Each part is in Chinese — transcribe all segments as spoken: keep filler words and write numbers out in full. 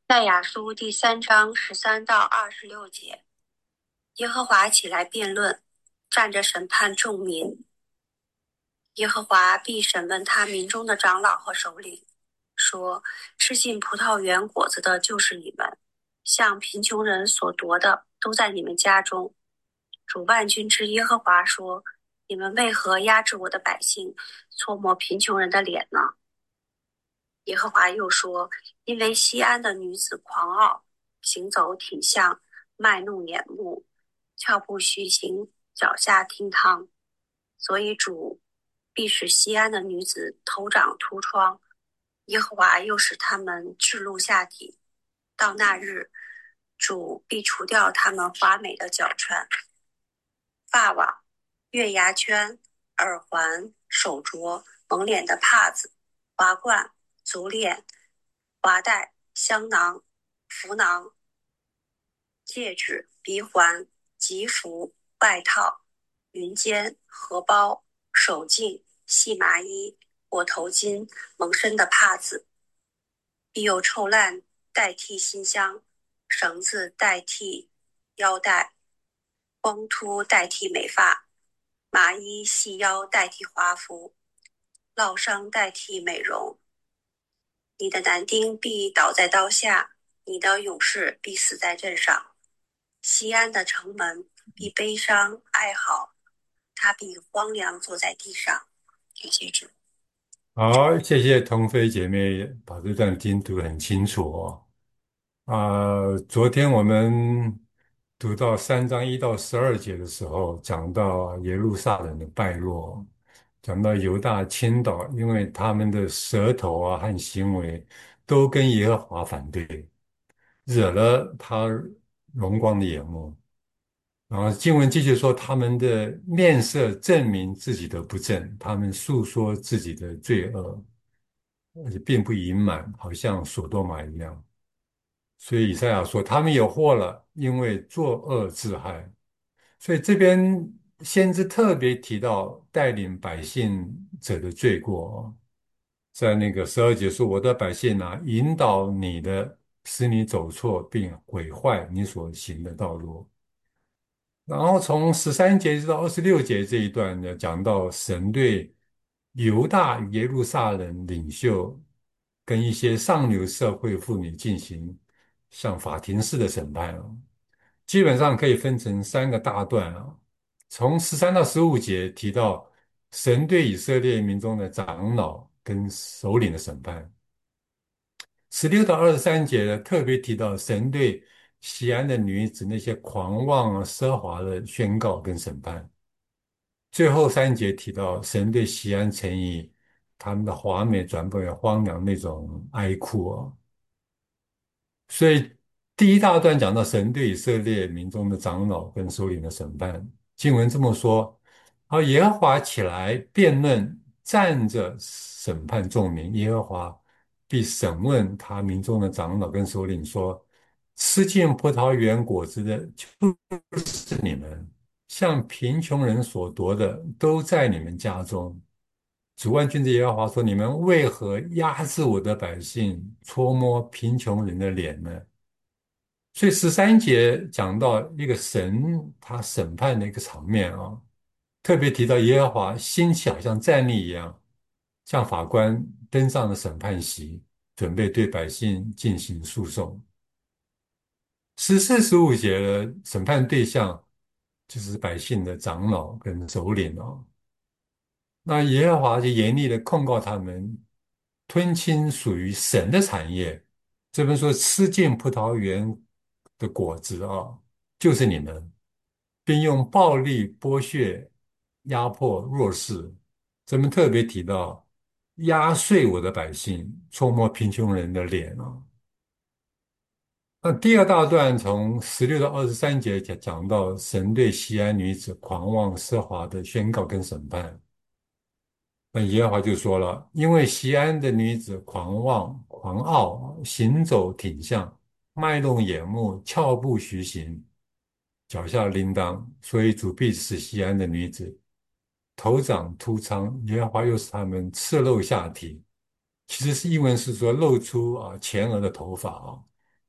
赛亚书第三章十三到二十六节，耶和华起来辩论，站着审判众民。耶和华必审问他民中的长老和首领，说：吃尽葡萄园果子的就是你们，向贫穷人所夺的都在你们家中。主万军之耶和华说：你们为何压制我的百姓，搓磨贫穷人的脸呢？耶和华又说：因为西安的女子狂傲，行走挺项，卖弄眼目，俏步虚行，脚下听汤，所以主必使西安的女子头长秃疮。耶和华又使他们赤露下体，到那日，主必除掉他们华美的脚穿、发网、月牙圈、耳环、手镯、蒙脸的帕子、华冠、足链、华带、香囊、服囊、戒指、鼻环、吉服、外套、云肩、荷包、手巾、细麻衣、裹头巾、蒙身的帕子，必有臭烂代替馨香，绳子代替腰带，光秃代替美发，麻衣细腰代替华服，烙伤代替美容。你的男丁必倒在刀下，你的勇士必死在阵上。西安的城门必悲伤哀嚎，他必荒凉坐在地上。感谢主。 好，谢谢同飞姐妹把这段经读得很清楚哦。啊、昨天我们读到三章一到十二节的时候，讲到耶路撒冷的败落，讲到犹大倾倒，因为他们的舌头啊和行为都跟耶和华反对，惹了他荣光的眼目。然后经文继续说，他们的面色证明自己的不正，他们诉说自己的罪恶，而且并不隐瞒，好像索多玛一样。所以以赛亚说，他们有祸了，因为作恶自害。所以这边先知特别提到带领百姓者的罪过哦，在那个十二节说：“我的百姓啊，引导你的，使你走错，并毁坏你所行的道路。”然后从十三节到二十六节这一段呢，讲到神对犹大与耶路撒冷领袖跟一些上流社会妇女进行像法庭式的审判啊，基本上可以分成三个大段啊。从十三到十五节提到神对以色列民中的长老跟首领的审判，十六到二十三节呢，特别提到神对西安的女子那些狂妄啊奢华的宣告跟审判。最后三节提到神对西安城邑他们的华美转变为荒凉那种哀哭啊。所以第一大段讲到神对以色列民众的长老跟首领的审判，经文这么说：而耶和华起来辩论，站着审判众民。耶和华必审问他民众的长老跟首领说：吃尽葡萄园果子的就是你们，向贫穷人所夺的都在你们家中。主万军之耶和华说：你们为何压制我的百姓，搓摸贫穷人的脸呢？所以十三节讲到一个神他审判的一个场面啊，特别提到耶和华兴起，好像站立一样，像法官登上了审判席，准备对百姓进行诉讼。十四、十五节的审判对象就是百姓的长老跟首领啊，那耶和华就严厉的控告他们吞侵属于神的产业。这边说吃尽葡萄园的果子啊，就是你们，并用暴力剥削、压迫弱势。这边特别提到压碎我的百姓，触摸贫穷人的脸啊。那第二大段从十六到二十三节讲讲到神对西安女子狂妄奢华的宣告跟审判。那耶和华就说了，因为西安的女子狂妄、狂傲，行走挺项，卖弄眼目，俏步徐行，脚下铃铛，所以主必使西安的女子头长秃疮。耶和华又使他们赤露下体，其实是英文是说露出啊前额的头发啊。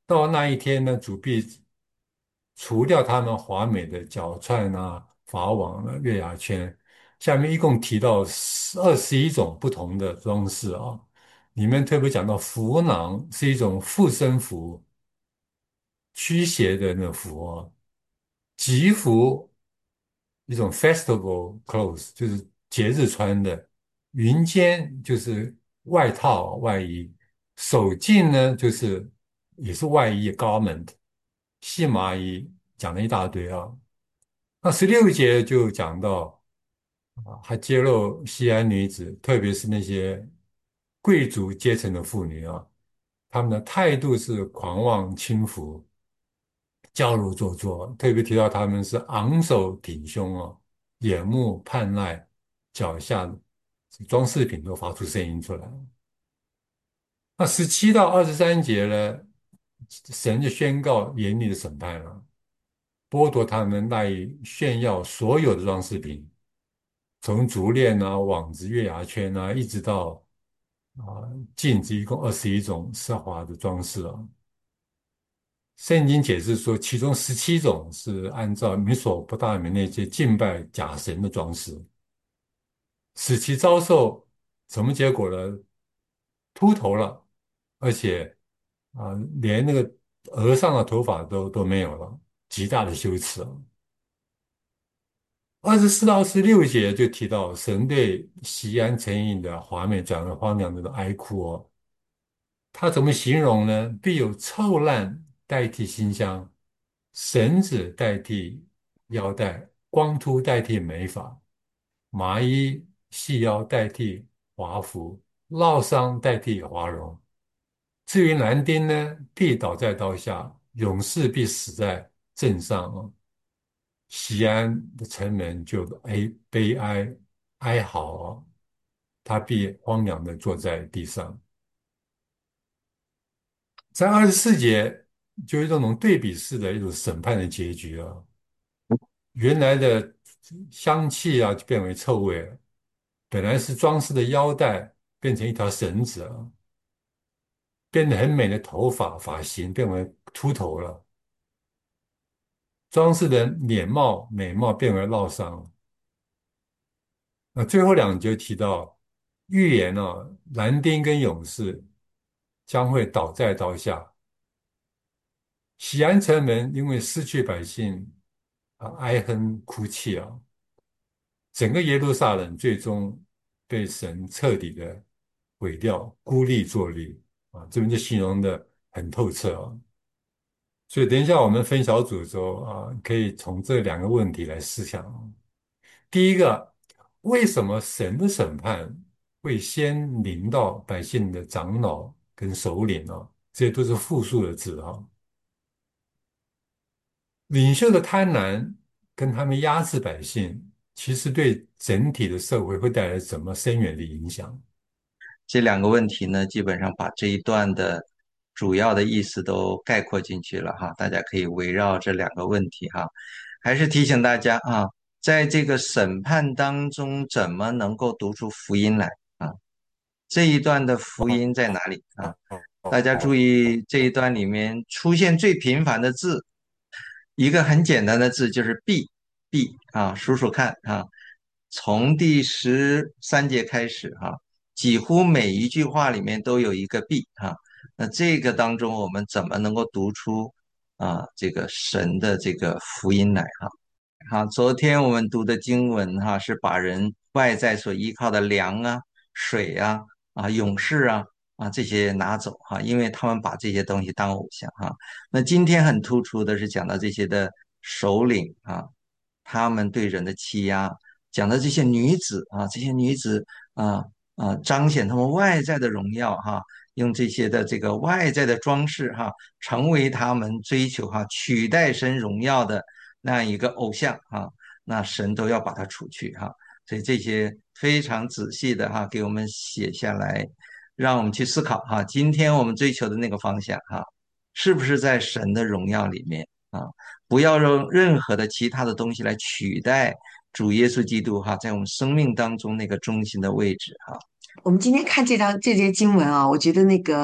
到那一天呢，主必除掉他们华美的脚串啊、法网啊、月牙圈。下面一共提到二十一种不同的装饰啊，里面特别讲到符囊是一种护身符，驱邪的那个符啊，吉服一种 festival clothes，就是节日穿的，云肩就是外套外衣，手巾呢就是也是外衣 garment，细麻衣讲了一大堆啊。那十六节就讲到啊，还揭露西安女子，特别是那些贵族阶层的妇女啊，她们的态度是狂妄轻浮。娇柔做作，特别提到他们是昂首挺胸哦，眼目盼赖，脚下装饰品都发出声音出来。那十七到二十三节呢，神就宣告严厉的审判了，剥夺他们赖以炫耀所有的装饰品，从竹链啊、网子、月牙圈啊，一直到啊镜子，一共二十一种奢华的装饰啊。圣经解释说，其中十七种是按照米索不达米那些敬拜假神的装饰，使其遭受什么结果呢？秃头了，而且啊、连那个额上的头发都都没有了，极大的羞耻啊！二十四到二十六节就提到神对西安城邑的华美转为荒凉的哀哭哦，他怎么形容呢？必有臭烂代替馨香，绳子代替腰带，光秃代替美发，麻衣细腰代替华服，烙伤代替华容。至于男丁呢，必倒在刀下，勇士必死在阵上啊。西安的城门就哀悲哀哀嚎啊，他必荒凉的坐在地上。在二十四节就有这种对比式的一种审判的结局啊，原来的香气啊就变为臭味了，本来是装饰的腰带变成一条绳子啊，变得很美的头发发型变为秃头了，装饰的脸貌美貌变为烙伤。那最后两节提到预言啊，男丁跟勇士将会倒在刀下，西安城门因为失去百姓啊，哀哼哭泣啊，整个耶路撒冷最终被神彻底的毁掉，孤立作立啊，这边就形容的很透彻啊。所以等一下我们分小组的时候啊，可以从这两个问题来思想啊。第一个，为什么神的审判会先临到百姓的长老跟首领呢？这些都是复数的字啊。领袖的贪婪跟他们压制百姓，其实对整体的社会会带来什么深远的影响？ 这两个问题呢，基本上把这一段的主要的意思都概括进去了哈，大家可以围绕这两个问题哈，还是提醒大家啊，在这个审判当中，怎么能够读出福音来啊？这一段的福音在哪里啊？大家注意这一段里面出现最频繁的字，一个很简单的字就是必"，"必"啊，数数看啊，从第十三节开始哈、几乎每一句话里面都有一个"必"啊。那这个当中，我们怎么能够读出啊这个神的这个福音来哈？好，昨天我们读的经文哈，是把人外在所依靠的粮啊、水啊、啊勇士啊啊这些拿走哈，因为他们把这些东西当偶像哈。那今天很突出的是讲到这些的首领啊，他们对人的欺压，讲到这些女子啊，这些女子啊啊彰显他们外在的荣耀哈，用这些的这个外在的装饰哈，成为他们追求哈取代神荣耀的。那样一个偶像啊，那神都要把它除去哈。所以这些非常仔细的哈，给我们写下来，让我们去思考哈，今天我们追求的那个方向哈，是不是在神的荣耀里面啊？不要用任何的其他的东西来取代主耶稣基督哈，在我们生命当中那个中心的位置哈。 我们今天看这张这节经文啊，我觉得那个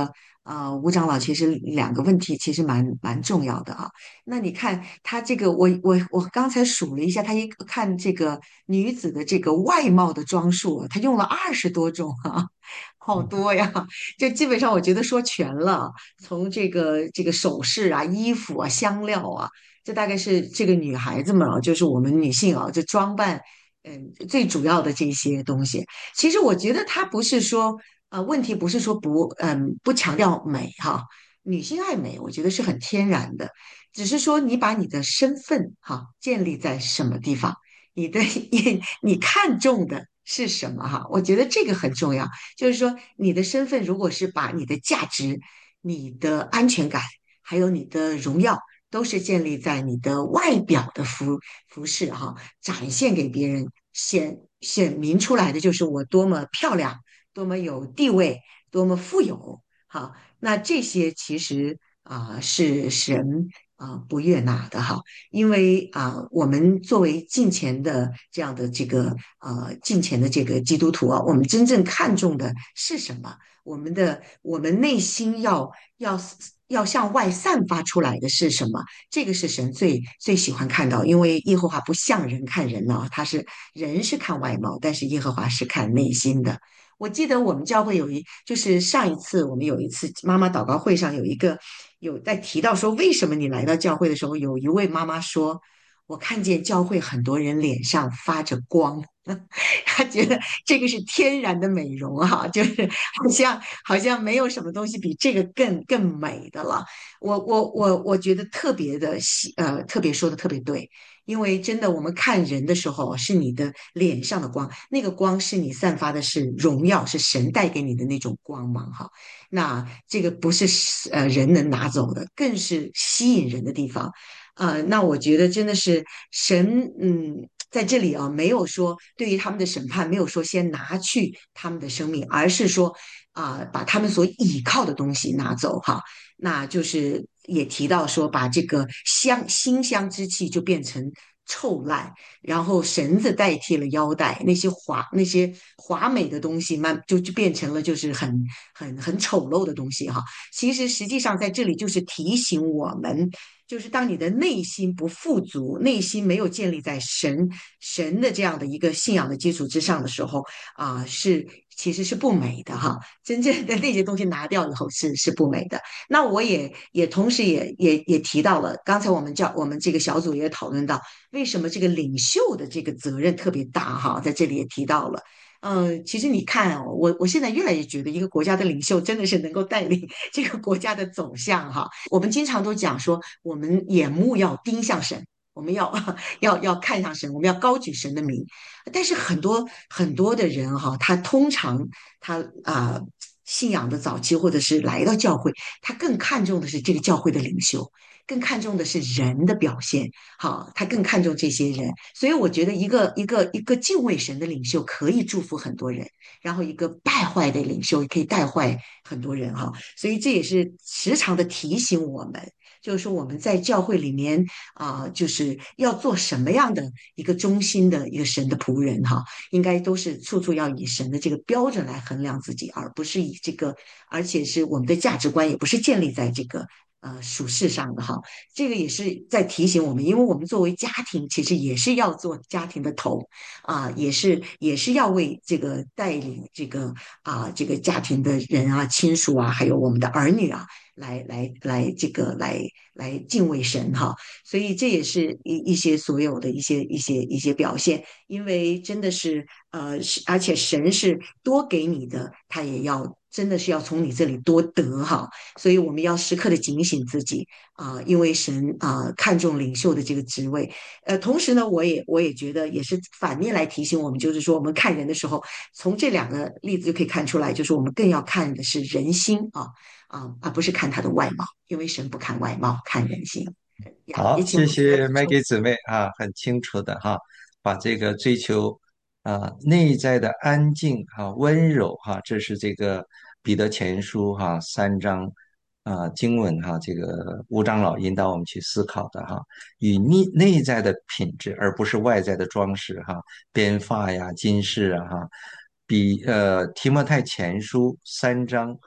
呃，吴长老其实两个问题其实蛮蛮重要的啊。那你看他这个，我我我刚才数了一下，他一看这个女子的这个外貌的装束啊，他用了二十多种啊，好多呀！就基本上我觉得说全了，从这个这个首饰啊、衣服啊、香料啊，这大概是这个女孩子们啊，就是我们女性啊，这装扮。嗯，最主要的这些东西，其实我觉得它不是说，呃，问题不是说不，嗯，不强调美哈，女性爱美，我觉得是很天然的，只是说你把你的身份哈建立在什么地方，你的你你看重的是什么哈？我觉得这个很重要，就是说你的身份如果是把你的价值、你的安全感，还有你的荣耀。都是建立在你的外表的服服饰哈，展现给别人，显显明出来的就是我多么漂亮，多么有地位，多么富有。好，那这些其实啊、是神啊、不悦纳的哈，因为啊、我们作为敬虔的这样的这个呃敬虔的这个基督徒啊，我们真正看重的是什么？我们的我们内心要要要向外散发出来的是什么？这个是神最最喜欢看到，因为耶和华不像人看人呢，他是人是看外貌，但是耶和华是看内心的。我记得我们教会有一，就是上一次我们有一次妈妈祷告会上有一个有在提到说，为什么你来到教会的时候，有一位妈妈说，我看见教会很多人脸上发着光，她觉得这个是天然的美容哈，就是好像好像没有什么东西比这个更更美的了。我我我我觉得特别的喜，呃，特别说的特别对，因为真的我们看人的时候，是你的脸上的光，那个光是你散发的是荣耀，是神带给你的那种光芒哈。那这个不是呃人能拿走的，更是吸引人的地方。呃，那我觉得真的是神，嗯，在这里啊，没有说对于他们的审判，没有说先拿去他们的生命，而是说啊、把他们所倚靠的东西拿走哈。那就是也提到说，把这个香馨香之气就变成臭烂，然后绳子代替了腰带，那些华那些华美的东西慢就就变成了就是很很很丑陋的东西哈。其实实际上在这里就是提醒我们。就是当你的内心不富足，内心没有建立在神神的这样的一个信仰的基础之上的时候，啊、是其实是不美的哈。真正的那些东西拿掉以后是是不美的。那我也也同时也也也提到了，刚才我们叫我们这个小组也讨论到，为什么这个领袖的这个责任特别大哈，在这里也提到了。嗯，其实你看哦，我我现在越来越觉得，一个国家的领袖真的是能够带领这个国家的走向哈。我们经常都讲说，我们眼目要盯向神，我们要要要看向神，我们要高举神的名。但是很多很多的人哈，他通常他啊、呃信仰的早期或者是来到教会，他更看重的是这个教会的领袖，更看重的是人的表现。好，他更看重这些人。所以我觉得一个一个一个敬畏神的领袖可以祝福很多人，然后一个败坏的领袖也可以带坏很多人哈。所以这也是时常的提醒我们。就是说我们在教会里面啊、呃就是要做什么样的一个忠心的一个神的仆人哈，应该都是处处要以神的这个标准来衡量自己，而不是以这个，而且是我们的价值观也不是建立在这个呃属世上的哈。这个也是在提醒我们，因为我们作为家庭，其实也是要做家庭的头啊、也是也是要为这个带领这个啊、这个家庭的人啊、亲属啊，还有我们的儿女啊。来来来，这个来来敬畏神哈，所以这也是一一些所有的一些一些一些表现，因为真的是呃，是而且神是多给你的，他也要真的是要从你这里多得哈，所以我们要时刻的警醒自己啊、因为神啊、看重领袖的这个职位，呃，同时呢，我也我也觉得也是反面来提醒我们，就是说我们看人的时候，从这两个例子就可以看出来，就是我们更要看的是人心啊。啊，而不是看他的外貌，因为神不看外貌，看人心。呀， 好， 也请谢谢牧师来补充。 Maggie 姊妹啊，很清楚的哈，把这个追求啊内在的安静哈、温柔哈，这是这个彼得前书哈三章啊经文哈，这个吴长老引导我们去思考的哈，与内内在的品质，而不是外在的装饰哈，编发呀、金饰啊哈，比呃提摩太前书三章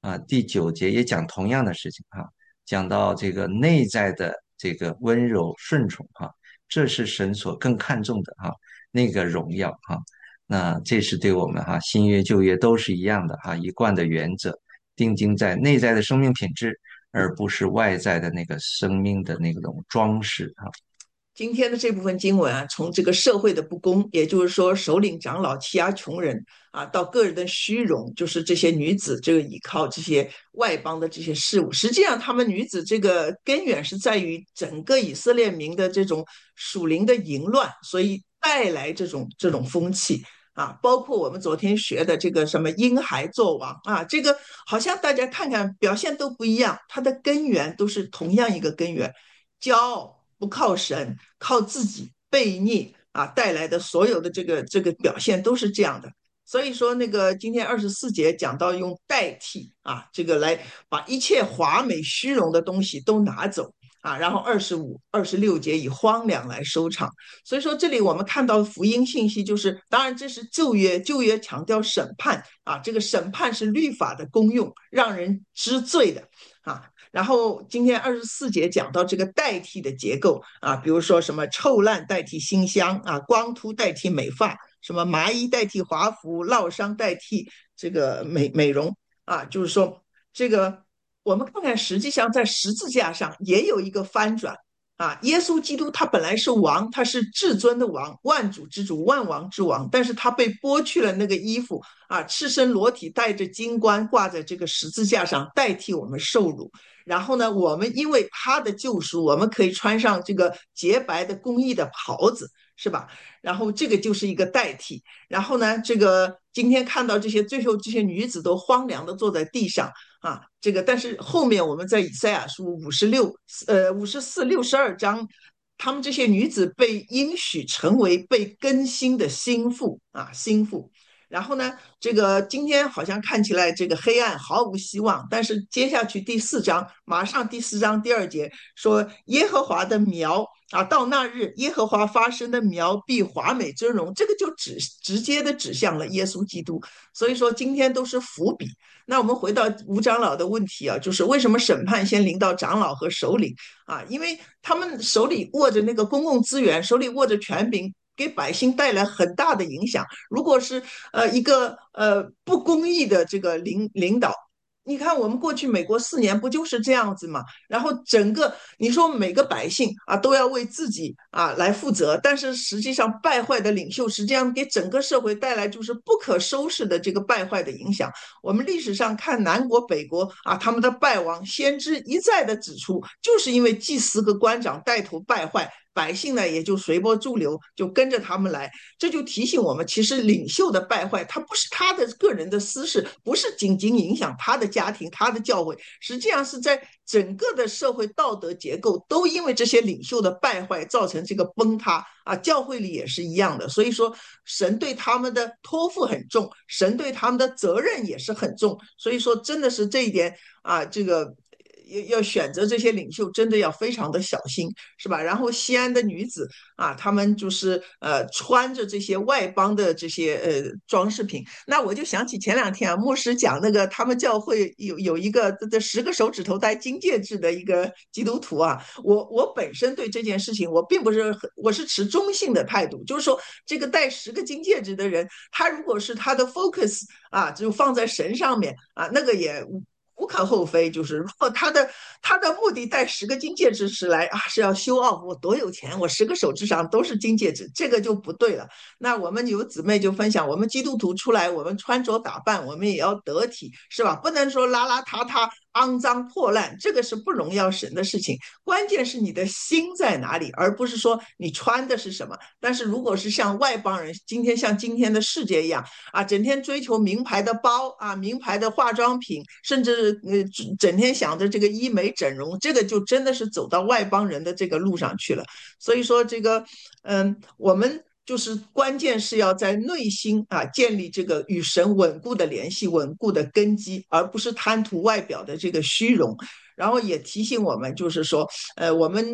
啊，第九节也讲同样的事情哈，讲到这个内在的这个温柔顺从哈，这是神所更看重的哈，那个荣耀哈。那这是对我们哈新约旧约都是一样的哈，一贯的原则，定睛在内在的生命品质，而不是外在的那个生命的那种装饰哈。 今天的这部分经文啊，从这个社会的不公，也就是说首领长老欺压穷人啊，到个人的虚荣，就是这些女子这个依靠这些外邦的这些事物，实际上她们女子这个根源是在于整个以色列民的这种属灵的淫乱，所以带来这种这种风气。啊，包括我们昨天学的这个什么婴孩作王啊，这个好像大家看看表现都不一样，它的根源都是同样一个根源，骄傲。不靠神，靠自己悖逆啊带来的所有的这个这个表现都是这样的。所以说，那个今天二十四节讲到用代替啊，这个来把一切华美虚荣的东西都拿走啊，然后二十五、二十六节以荒凉来收场。所以说，这里我们看到福音信息就是，当然这是旧约，旧约强调审判啊，这个审判是律法的功用，让人知罪的啊。然后今天二十四节讲到这个代替的结构啊，比如说什么臭烂代替馨香啊，光秃代替美发，什么麻衣代替华服，烙伤代替这个美美容啊，就是说这个我们看看，实际上在十字架上也有一个翻转啊，耶稣基督他本来是王，他是至尊的王，万主之主，万王之王，但是他被剥去了那个衣服啊，赤身裸体，带着金冠挂在这个十字架上，代替我们受辱。然后呢，我们因为他的救赎，我们可以穿上这个洁白的公义的袍子，是吧？然后这个就是一个代替。然后呢，这个今天看到这些，最后这些女子都荒凉的坐在地上啊，这个但是后面我们在以赛亚书五十六、呃五十四、六十二章。他们这些女子被应许成为被更新的心腹啊，心腹。然后呢，这个今天好像看起来这个黑暗毫无希望，但是接下去第四章，马上第四章第二节说耶和华的苗啊，到那日耶和华发生的苗必华美尊荣，这个就直直接的指向了耶稣基督。所以说今天都是伏笔。那我们回到吴长老的问题啊，就是为什么审判先临到长老和首领啊？因为他们手里握着那个公共资源，手里握着权柄，给百姓带来很大的影响。如果是呃一个呃不公义的这个领领导，你看我们过去美国四年不就是这样子吗？然后整个你说每个百姓啊都要为自己啊来负责，但是实际上败坏的领袖实际上给整个社会带来就是不可收拾的这个败坏的影响。我们历史上看南国北国啊，他们的败亡，先知一再的指出，就是因为祭司和官长带头败坏，百姓呢也就随波逐流，就跟着他们来。这就提醒我们，其实领袖的败坏，他不是他的个人的私事，不是仅仅影响他的家庭、他的教会，实际上是在整个的社会道德结构都因为这些领袖的败坏造成这个崩塌啊。教会里也是一样的，所以说神对他们的托付很重，神对他们的责任也是很重。所以说，真的是这一点啊，这个。要选择这些领袖，真的要非常的小心，是吧？然后西安的女子啊，她们就是呃穿着这些外邦的这些呃装饰品。那我就想起前两天啊，牧师讲那个他们教会有有一个这十个手指头戴金戒指的一个基督徒啊。我我本身对这件事情我并不是很，我是持中性的态度，就是说这个戴十个金戒指的人，他如果是他的 focus 啊，就放在神上面啊，那个也。无可厚非，就是如果他的他的目的戴十个金戒指是来啊是要show off我多有钱，我十个手指上都是金戒指，这个就不对了。那我们有姊妹就分享，我们基督徒出来，我们穿着打扮，我们也要得体，是吧？不能说邋邋遢遢、肮脏破烂，这个是不荣耀神的事情。关键是你的心在哪里，而不是说你穿的是什么。但是如果是像外邦人，今天像今天的世界一样啊，整天追求名牌的包啊、名牌的化妆品，甚至呃整天想着这个医美整容，这个就真的是走到外邦人的这个路上去了。所以说这个嗯，我们就是关键是要在内心啊建立这个与神稳固的联系、稳固的根基，而不是贪图外表的这个虚荣。然后也提醒我们，就是说，呃，我们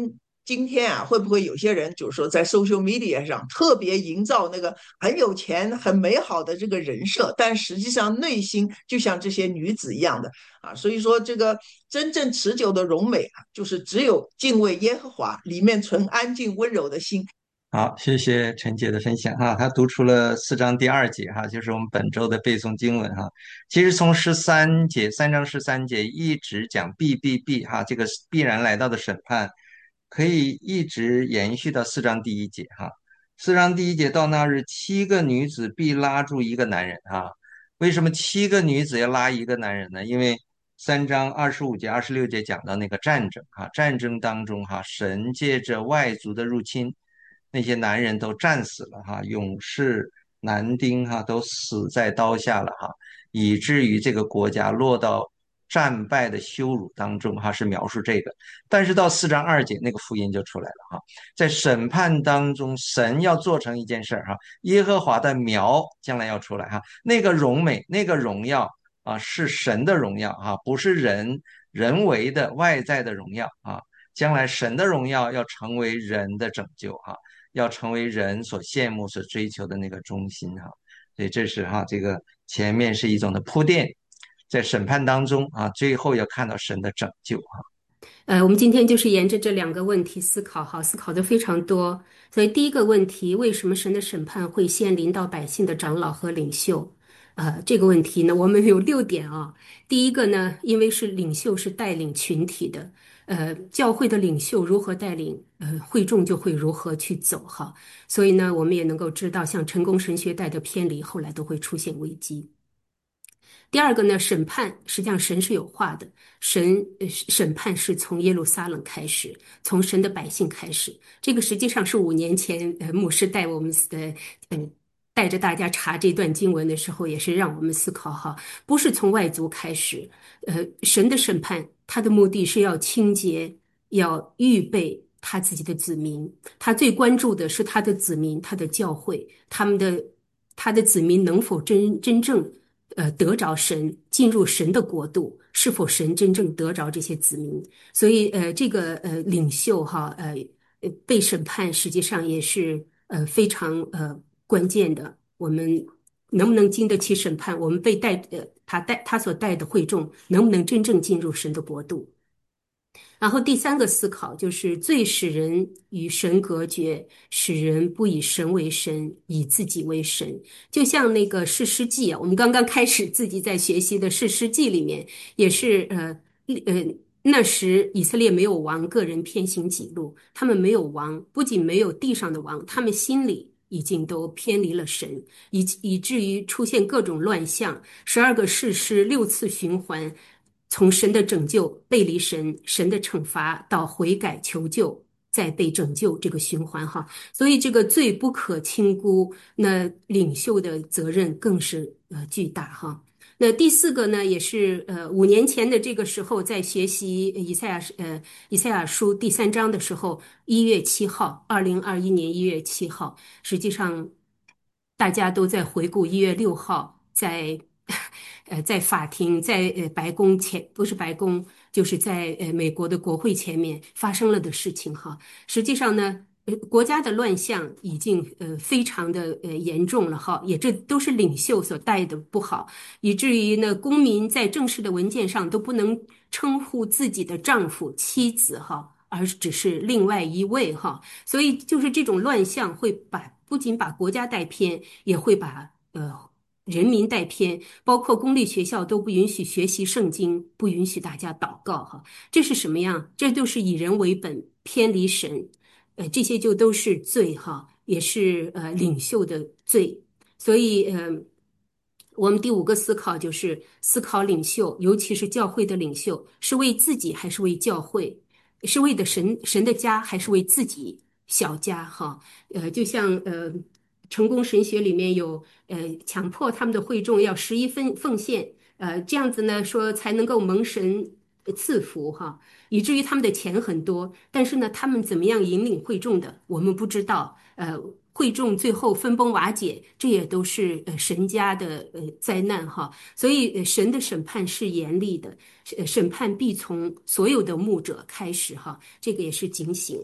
今天啊，会不会有些人就是说在 social media 上特别营造那个很有钱、很美好的这个人设，但实际上内心就像这些女子一样的啊。所以说，这个真正持久的荣美啊，就是只有敬畏耶和华，里面存安静温柔的心。 好，谢谢陈姐的分享哈，她读出了四章第二节哈，就是我们本周的背诵经文哈。其实从十三节，三章十三节一直讲必必必哈，这个必然来到的审判，可以一直延续到四章第一节哈。四章第一节到那日，七个女子必拉住一个男人哈。为什么七个女子要拉一个男人呢？因为三章二十五节、二十六节讲到那个战争哈，战争当中哈，神借着外族的入侵。那些男人都战死了哈，勇士男丁哈都死在刀下了哈，以至于这个国家落到战败的羞辱当中哈，是描述这个。但是到四章二节那个福音就出来了哈，在审判当中，神要做成一件事儿哈，耶和华的苗将来要出来哈，那个荣美那个荣耀啊是神的荣耀哈，不是人人为的外在的荣耀啊。将来神的荣耀要成为人的拯救哈，要成为人所羡慕、所追求的那个中心哈，所以这是哈这个前面是一种的铺垫，在审判当中啊，最后要看到神的拯救哈。 呃，我们今天就是沿着这两个问题思考哈，思考的非常多。所以第一个问题，为什么神的审判会先临到百姓的长老和领袖？呃，这个问题呢，我们有六点啊。第一个呢，因为是领袖是带领群体的，呃，教会的领袖如何带领，呃，会众就会如何去走哈。所以呢，我们也能够知道，像成功神学带的偏离，后来都会出现危机。第二个呢，审判实际上神是有话的，神呃审判是从耶路撒冷开始，从神的百姓开始。这个实际上是五年前呃牧师带我们呃呃带着大家查这段经文的时候，也是让我们思考哈，不是从外族开始，呃神的审判他的目的是要清洁，要预备他自己的子民，他最关注的是他的子民，他的教会，他们的他的子民能否真真正。呃，得着神，进入神的国度，是否神真正得着这些子民？所以，呃，这个呃领袖哈，呃，呃被审判，实际上也是呃非常呃关键的。我们能不能经得起审判？我们被带呃他带他所带的会众，能不能真正进入神的国度？然后第三个思考就是最使人与神隔绝，使人不以神为神，以自己为神。就像那个士师记啊，我们刚刚开始自己在学习的士师记里面，也是呃呃那时以色列没有王，个人偏行己路，他们没有王，不仅没有地上的王，他们心里已经都偏离了神，以以至于出现各种乱象。十二个士师六次循环。从神的拯救背离神，神的惩罚到悔改求救，再被拯救这个循环哈，所以这个罪不可轻估，那领袖的责任更是呃巨大哈。那第四个呢，也是呃五年前的这个时候，在学习以赛亚呃以赛亚书第三章的时候，一月七号，二零二一年一月七号，实际上大家都在回顾一月六号在。呃，在法庭，在呃白宫前，不是白宫，就是在呃美国的国会前面发生了的事情哈。实际上呢，呃，国家的乱象已经呃非常的呃严重了哈，也这都是领袖所带的不好，以至于呢，公民在正式的文件上都不能称呼自己的丈夫、妻子哈。而只是另外一位哈，所以就是这种乱象会把不仅把国家带偏，也会把呃人民带偏，包括公立学校都不允许学习圣经，不允许大家祷告哈，这是什么样？这就是以人为本，偏离神，呃，这些就都是罪哈，也是呃领袖的罪，所以呃。我们第五个思考就是思考领袖，尤其是教会的领袖，是为自己还是为教会？是为的神神的家，还是为自己小家？哈，呃，就像呃，成功神学里面有呃，强迫他们的会众要十一分奉献，呃，这样子呢，说才能够蒙神赐福哈，以至于他们的钱很多，但是呢，他们怎么样引领会众的，我们不知道，呃。会众最后分崩瓦解，这也都是呃神家的呃灾难哈。所以呃神的审判是严厉的，审判必从所有的牧者开始哈，这个也是警醒。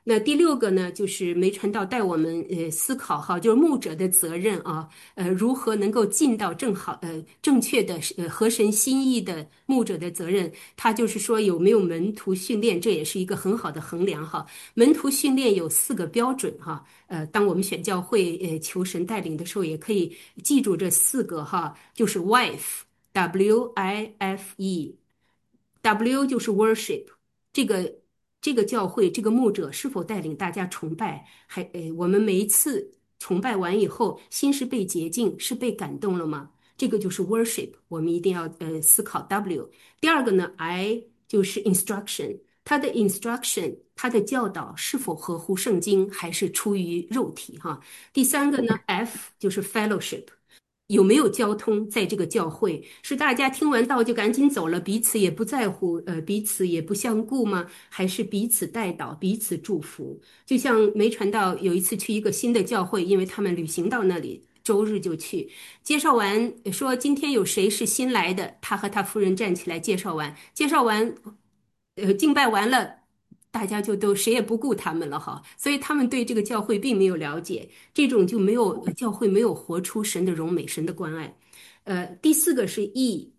那第六个呢，就是梅传道带我们呃思考哈，就是牧者的责任啊，呃，如何能够尽到正好呃正确的呃合神心意的牧者的责任。他就是说有没有门徒训练，这也是一个很好的衡量哈。门徒训练有四个标准哈，呃，当我们选教会呃求神带领的时候，也可以记住这四个哈，就是 wife，W I F E。W 就是 worship，这个这个教会这个牧者是否带领大家崇拜？还呃，我们每一次崇拜完以后，心是被洁净，是被感动了吗？这个就是 worship，我们一定要呃思考 W。第二个呢，I 就是 instruction，它的 instruction，它的教导是否合乎圣经，还是出于肉体哈？第三个呢，F 就是 fellowship。有没有交通在这个教会？是大家听完道就赶紧走了，彼此也不在乎，呃，彼此也不相顾吗？还是彼此带导，彼此祝福？就像梅传道有一次去一个新的教会，因为他们旅行到那里，周日就去介绍完，说今天有谁是新来的，他和他夫人站起来介绍完，介绍完，呃，敬拜完了。大家就都谁也不顾他们了哈，所以他们对这个教会并没有了解，这种就没有教会没有活出神的荣美、神的关爱。呃，第四个是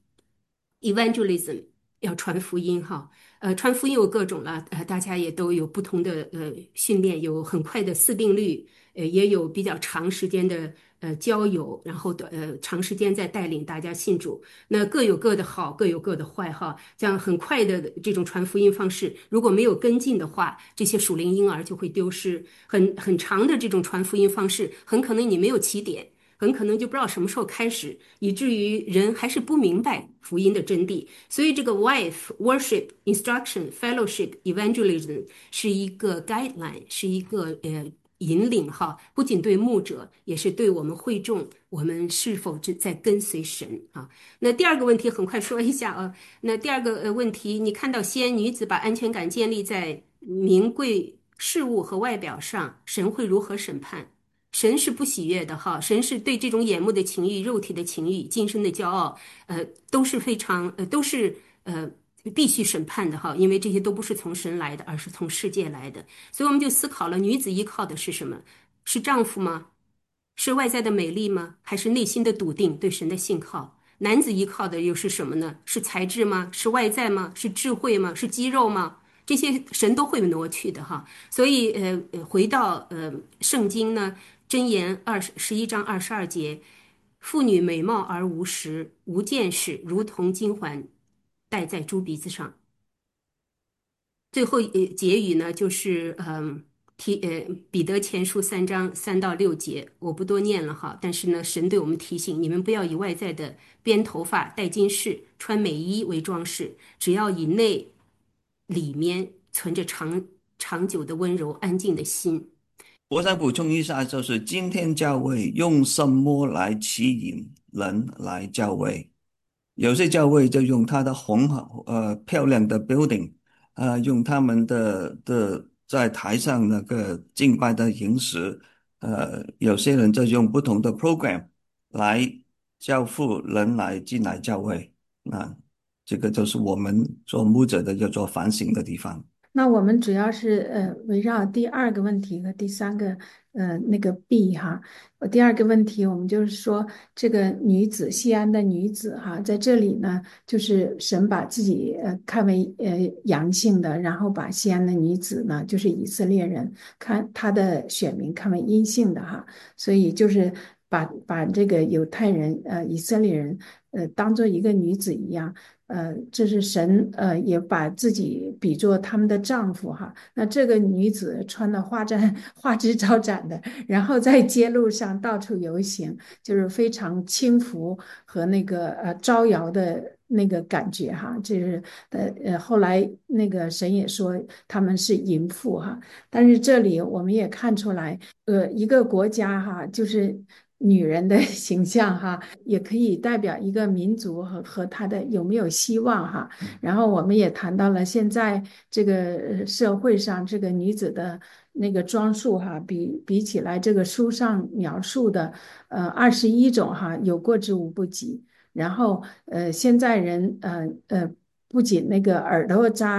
E，evangelism 要传福音哈。呃，传福音有各种了，呃，大家也都有不同的呃训练，有很快的四定律，呃，也有比较长时间的呃交友，然后的呃长时间在带领大家信主，那各有各的好，各有各的坏哈。这样很快的这种传福音方式，如果没有跟进的话，这些属灵婴儿就会丢失。很很长的这种传福音方式，很可能你没有起点。很可能就不知道什么时候开始，以至于人还是不明白福音的真谛。所以这个 wife worship instruction fellowship evangelism 是一个 guideline，是一个呃引领哈，不仅对牧者，也是对我们会众，我们是否在跟随神啊？那第二个问题很快说一下啊。那第二个呃问题，你看到西安女子把安全感建立在名贵事物和外表上，神会如何审判？神是不喜悦的哈，神是对这种眼目的情欲、肉体的情欲、今生的骄傲，呃，都是非常呃，都是呃必须审判的哈，因为这些都不是从神来的，而是从世界来的。所以我们就思考了，女子依靠的是什么？是丈夫吗？是外在的美丽吗？还是内心的笃定，对神的信靠？男子依靠的又是什么呢？是才智吗？是外在吗？是智慧吗？是肌肉吗？这些神都会挪去的哈。所以呃，回到呃圣经呢。箴言二十十一章二十二节，妇女美貌而无实，无见识，如同金环戴在猪鼻子上。最后呃结语呢，就是嗯提呃彼得前书三章三到六节，我不多念了哈。但是呢，神对我们提醒，你们不要以外在的编头发、戴金饰、穿美衣为装饰，只要以内里面存着长长久的温柔、安静的心。 我想补充一下，就是今天教会用什么来吸引人来教会？有些教会就用它的红呃漂亮的 building，呃，用他们的的在台上那个敬拜的形式，呃，有些人就用不同的 program 来教父人来进来教会。那这个就是我们做牧者的要做反省的地方。 那我们主要是呃围绕第二个问题和第三个呃那个 B 哈，第二个问题我们就是说这个女子西安的女子哈，在这里呢就是神把自己呃看为呃阳性的，然后把西安的女子呢就是以色列人看他的选民看为阴性的哈，所以就是把把这个犹太人呃以色列人呃当做一个女子一样。呃，这是神呃，也把自己比作他们的丈夫哈。那这个女子穿的花毡花枝招展的，然后在街路上到处游行，就是非常轻浮和那个呃招摇的那个感觉哈。这是呃呃，后来那个神也说他们是淫妇哈。但是这里我们也看出来，呃，一个国家哈，就是女人的形象哈，也可以代表一个民族和和他的有没有希望哈。然后我们也谈到了现在这个社会上这个女子的那个装束哈，比比起来这个书上描述的呃二十一种哈，有过之无不及。然后呃现在人呃呃不仅那个耳朵扎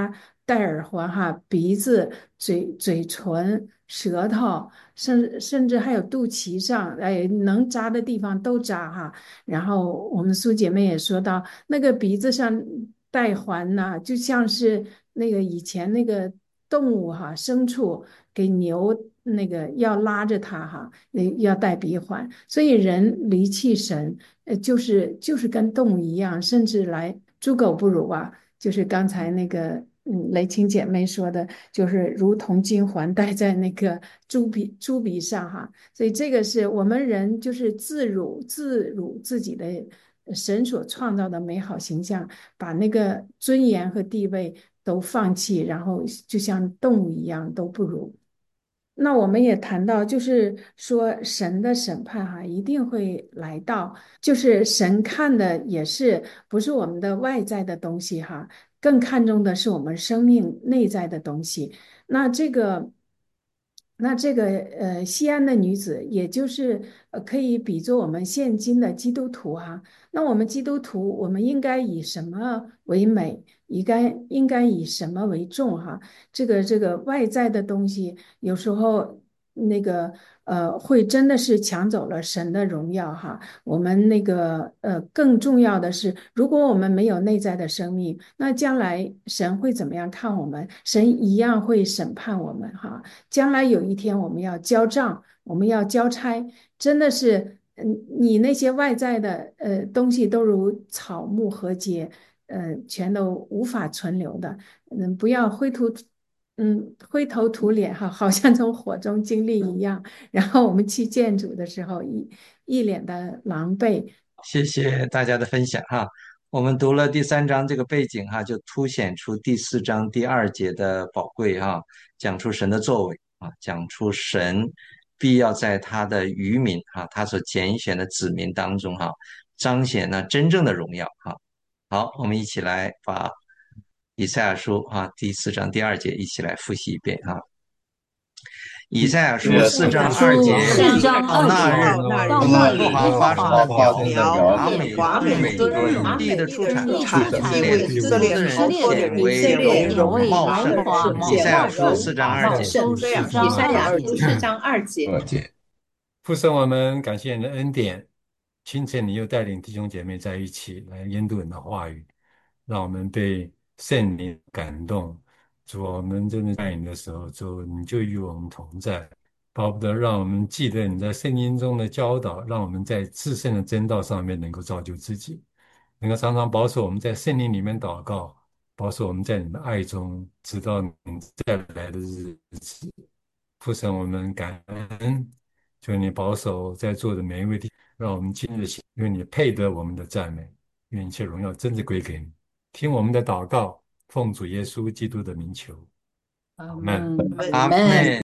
戴耳环哈，鼻子、嘴、嘴唇、舌头，甚甚至还有肚脐上，哎，能扎的地方都扎哈。然后我们苏姐妹也说到，那个鼻子上戴环呐、就像是那个以前那个动物哈，牲畜给牛那个要拉着它哈，那要戴鼻环。所以人离弃神，呃，就是就是跟动物一样，甚至来猪狗不如啊。就是刚才那个嗯雷晴姐妹说的，就是如同金环戴在那个猪鼻猪鼻上哈。所以这个是我们人就是自辱自辱自己的神所创造的美好形象，把那个尊严和地位都放弃，然后就像动物一样都不如。那我们也谈到，就是说神的审判哈、一定会来到，就是神看的也是不是我们的外在的东西哈，更看重的是我们生命内在的东西。那这个，那这个呃，西安的女子，也就是呃，可以比作我们现今的基督徒哈、那我们基督徒，我们应该以什么为美？应该应该以什么为重哈？这个这个外在的东西，有时候那个呃，会真的是抢走了神的荣耀哈。我们那个呃，更重要的是，如果我们没有内在的生命，那将来神会怎么样看我们？神一样会审判我们哈。将来有一天我们要交账，我们要交差，真的是，嗯，你那些外在的呃东西都如草木禾秸，呃，全都无法存留的。嗯，不要灰头，嗯，灰头土脸哈，好像从火中经历一样。然后我们去见主的时候，一一脸的狼狈。 谢谢大家的分享哈。我们读了第三章这个背景哈，就凸显出第四章第二节的宝贵哈，讲出神的作为啊，讲出神必要在他的余民哈，他所拣选的子民当中哈，彰显那真正的荣耀哈。好，我们一起来把以赛亚书啊第四章第二节一起来复习一遍哈。以赛亚书四章二节， 四章到那日， 到那耶和华发出的苗，华美华美美尊地的出产， 地产为以色列人显为荣茂盛。以赛亚书四章二节。 以赛亚书四章二节。 父神，我们感谢你的恩典。清晨，你又带领弟兄姐妹在一起来研读你的话语，让我们被圣灵感动。主，我们真的爱你的时候，主你就与我们同在，巴不得让我们记得你在圣经中的教导，让我们在至圣的真道上面能够造就自己，能够常常保守我们在圣灵里面祷告，保守我们在你的爱中，直到你再来的日子。父神，我们感恩，求你保守在座的每一位弟兄，让我们今日行，因为你配得我们的赞美，愿一切荣耀真的归给你。听我们的祷告，奉主耶稣基督的名求，阿门。 阿门。